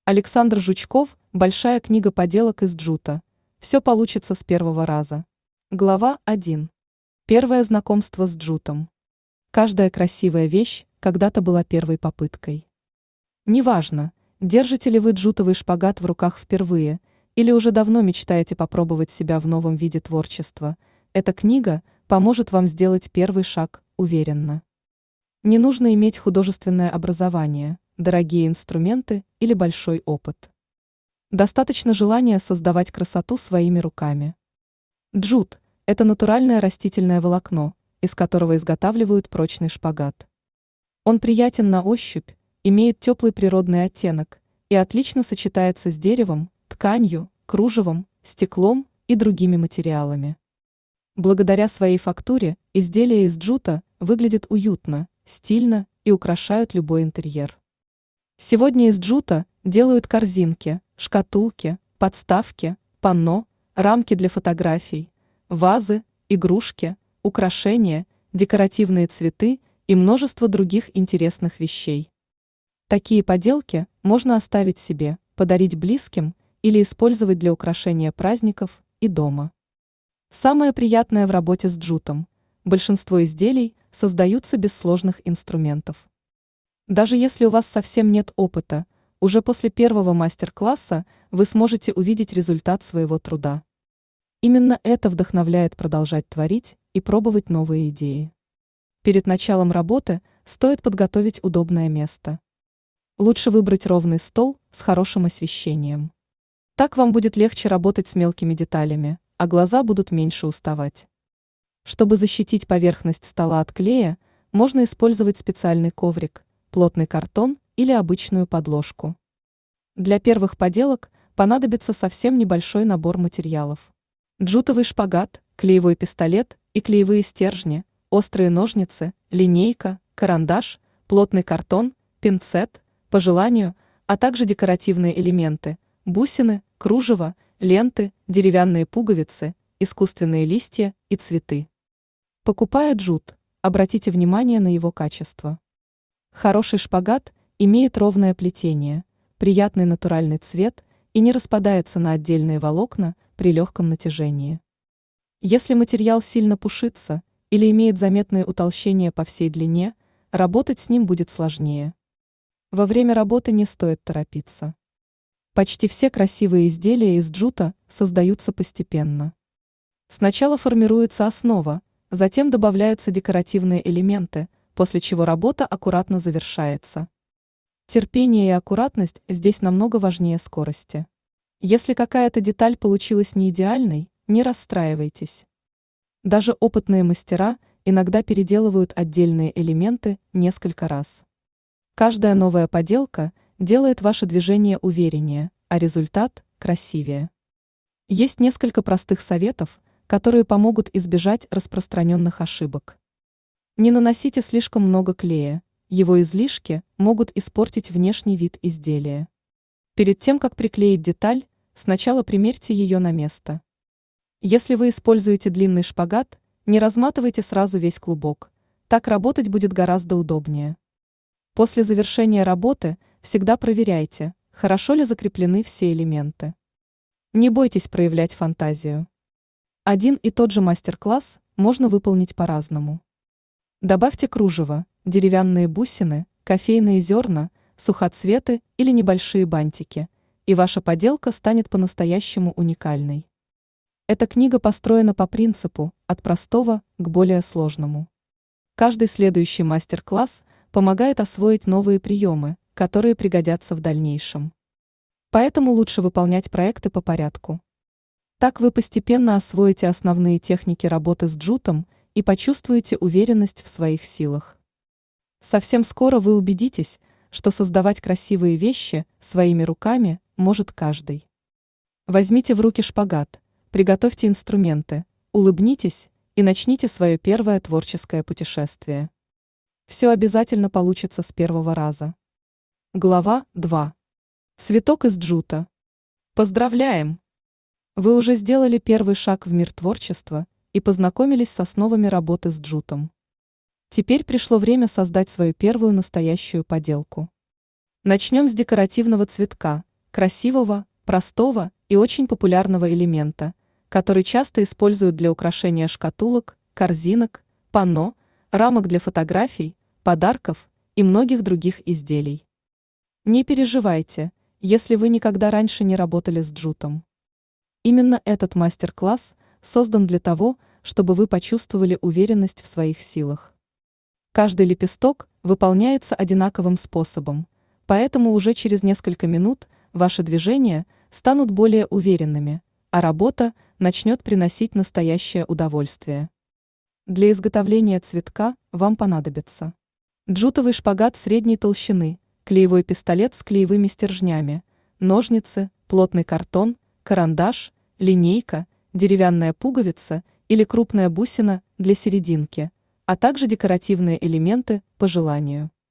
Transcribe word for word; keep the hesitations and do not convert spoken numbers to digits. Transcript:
Александр Жучков, большая книга поделок из джута. Все получится с первого раза. Глава один. Первое знакомство с джутом. Каждая красивая вещь когда-то была первой попыткой. Неважно, держите ли вы джутовый шпагат в руках впервые, или уже давно мечтаете попробовать себя в новом виде творчества, эта книга поможет вам сделать первый шаг уверенно. Не нужно иметь художественное образование, дорогие инструменты или большой опыт. Достаточно желания создавать красоту своими руками. Джут – это натуральное растительное волокно, из которого изготавливают прочный шпагат. Он приятен на ощупь, имеет теплый природный оттенок и отлично сочетается с деревом, тканью, кружевом, стеклом и другими материалами. Благодаря своей фактуре изделия из джута выглядят уютно, стильно и украшают любой интерьер. Сегодня из джута делают корзинки, шкатулки, подставки, панно, рамки для фотографий, вазы, игрушки, украшения, декоративные цветы и множество других интересных вещей. Такие поделки можно оставить себе, подарить близким или использовать для украшения праздников и дома. Самое приятное в работе с джутом – большинство изделий создаются без сложных инструментов. Даже если у вас совсем нет опыта, уже после первого мастер-класса вы сможете увидеть результат своего труда. Именно это вдохновляет продолжать творить и пробовать новые идеи. Перед началом работы стоит подготовить удобное место. Лучше выбрать ровный стол с хорошим освещением. Так вам будет легче работать с мелкими деталями, а глаза будут меньше уставать. Чтобы защитить поверхность стола от клея, можно использовать специальный коврик, плотный картон или обычную подложку. Для первых поделок понадобится совсем небольшой набор материалов. Джутовый шпагат, клеевой пистолет и клеевые стержни, острые ножницы, линейка, карандаш, плотный картон, пинцет, по желанию, а также декоративные элементы, бусины, кружево, ленты, деревянные пуговицы, искусственные листья и цветы. Покупая джут, обратите внимание на его качество. Хороший шпагат имеет ровное плетение, приятный натуральный цвет и не распадается на отдельные волокна при легком натяжении. Если материал сильно пушится или имеет заметные утолщения по всей длине, работать с ним будет сложнее. Во время работы не стоит торопиться. Почти все красивые изделия из джута создаются постепенно. Сначала формируется основа, затем добавляются декоративные элементы, после чего работа аккуратно завершается. Терпение и аккуратность здесь намного важнее скорости. Если какая-то деталь получилась не идеальной, не расстраивайтесь. Даже опытные мастера иногда переделывают отдельные элементы несколько раз. Каждая новая поделка делает ваше движение увереннее, а результат красивее. Есть несколько простых советов, которые помогут избежать распространенных ошибок. Не наносите слишком много клея, его излишки могут испортить внешний вид изделия. Перед тем, как приклеить деталь, сначала примерьте ее на место. Если вы используете длинный шпагат, не разматывайте сразу весь клубок, так работать будет гораздо удобнее. После завершения работы всегда проверяйте, хорошо ли закреплены все элементы. Не бойтесь проявлять фантазию. Один и тот же мастер-класс можно выполнить по-разному. Добавьте кружево, деревянные бусины, кофейные зерна, сухоцветы или небольшие бантики, и ваша поделка станет по-настоящему уникальной. Эта книга построена по принципу «от простого к более сложному». Каждый следующий мастер-класс помогает освоить новые приемы, которые пригодятся в дальнейшем. Поэтому лучше выполнять проекты по порядку. Так вы постепенно освоите основные техники работы с джутом и почувствуете уверенность в своих силах. Совсем скоро вы убедитесь, что создавать красивые вещи своими руками может каждый. Возьмите в руки шпагат, приготовьте инструменты, улыбнитесь и начните свое первое творческое путешествие. Все обязательно получится с первого раза. Глава два. Цветок из джута. Поздравляем! Вы уже сделали первый шаг в мир творчества и познакомились с основами работы с джутом. Теперь пришло время создать свою первую настоящую поделку. Начнем с декоративного цветка, красивого, простого и очень популярного элемента, который часто используют для украшения шкатулок, корзинок, панно, рамок для фотографий, подарков и многих других изделий. Не переживайте, если вы никогда раньше не работали с джутом. Именно этот мастер-класс создан для того, чтобы вы почувствовали уверенность в своих силах. Каждый лепесток выполняется одинаковым способом, поэтому уже через несколько минут ваши движения станут более уверенными, а работа начнет приносить настоящее удовольствие. Для изготовления цветка вам понадобится джутовый шпагат средней толщины, клеевой пистолет с клеевыми стержнями, ножницы, плотный картон, карандаш, линейка, деревянная пуговица или крупная бусина для серединки, а также декоративные элементы по желанию.